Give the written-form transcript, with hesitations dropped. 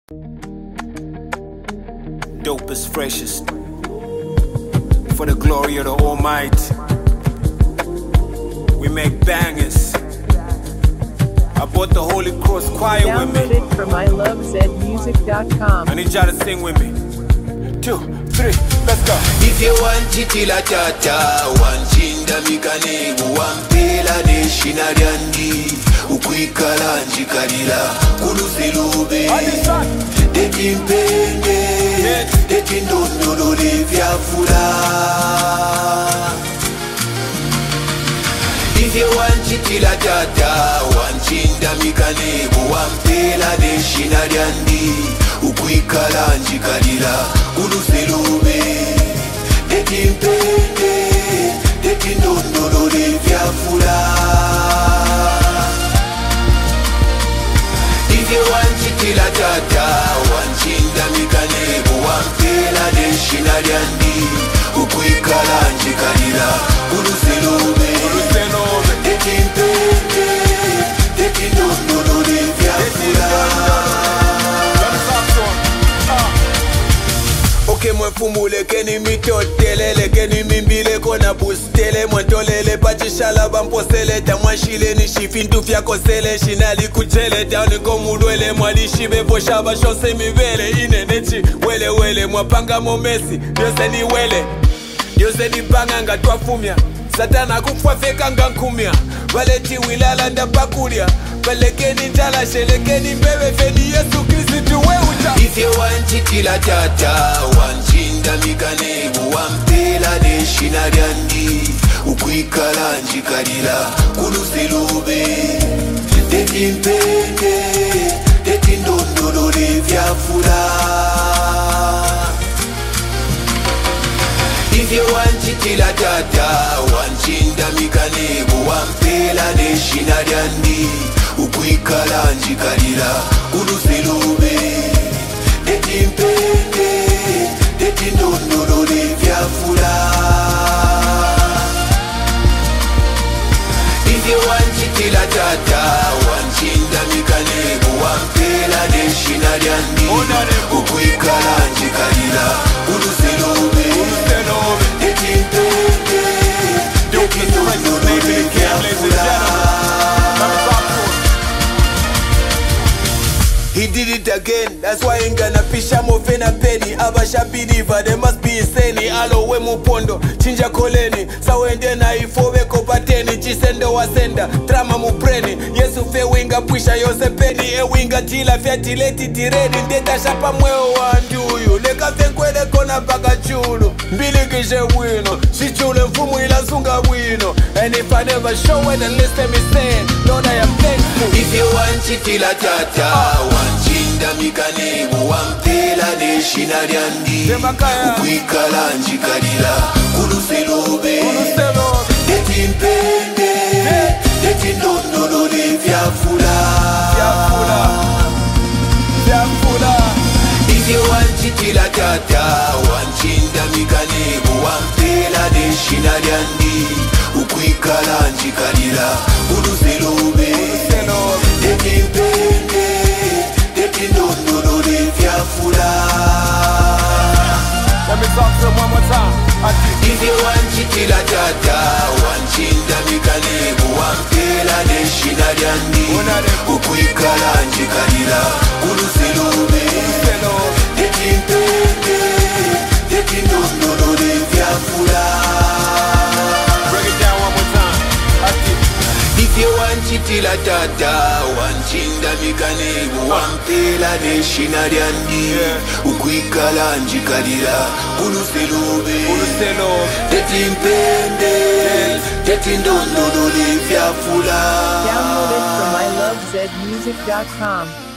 Dopest, freshest, for the glory of the Almighty. We make bangers. I brought the Holy Cross Choir with Download me. it from ilovezmusic.com. I need y'all to sing with me. 2, 3, let's go. If you want it la tata, wanchinda mikanebu wampela neshina lyandi ukwikala njikalila kulusilube tekimpende tekindondolole vyafula. If you want it la tata, wanchinda mikanebu wampela neshina lyandi ukwikala njikalila kulusilube tekimpende tekindondolole vyafula. If you want it la tata, wanchinda mikanebu wampela neshina lyandi ukwikala njikalila kulusilube tekimpende tekindondolole vyafula. Okay, mwefumule keni mitotelele keni mimbile kona bustele mwentolele pachishala bamposeleta mwashile nishifintu fyakosele shinali kuchele tawni komulwele mwalishibe poshaba shose mibele inenechi wele wele mwapanga momesi yose ni wele yose ni panga nga twafumya satana kufwafeka nga nkumya baleti wilala ndapakulya balekeni njala shelekeni mbebe feni Yesu Kristu weuta. If you want it la tata, wanchinda mikanebu wampela neshina lyandi ukwikala njikalila kulusilube tekimpende tekindondolole vyafula. If you want it la tata, wanchinda mikanebu wampela neshina lyandi ukwikala njikalila kulusilube tekimpende tekindondolole vyafula. If you want it la tata, wanchinda mikanebu wampela neshina lyandi ukwikala njikalila kulusilube tekimpende tekindondolole vyafula. He did it again, that's why ain't gonna pisha mofena penny. Abasha believer, they must be insane. Alo we mupondo, chinja koleni. Sawende na ifowe kopateni. Chisendo wasenda, trama mupreni. Yesu fe winga pisha yose penny. E winga tila fiatileti tireni. Ndeta shapa mweo wanduyu. Leka fenkwele kona baka chulu. Mbili kishe wino, shichule mfumu ila sunga wino. And if I never show it, then listen me saying, Lord, I am thankful. If you want it la tata, wanchinda mikanebu wampela neshina lyandi ukwikala njikalila kulusilube tekimpende tekindondolole vyafula. If you want it la tata, wanchinda mikanebu wampela neshina lyandi ukwikala njikalila kulusilube tekimpende tekindondolole vyafula. Let me talk to him one more time. If you want it la tata, wanchinda mikanebu wampela neshina lyandi ukwikala njikalila kulusilube tekimpende tekindondolole vyafula. Break it down one more time. If you want it la tata, wanchinda mikanebu wampela neshina lyandi ukwikala njikalila kulusilube tekimpende tekindondolole vyafula. Download it from ilovezmusic.com.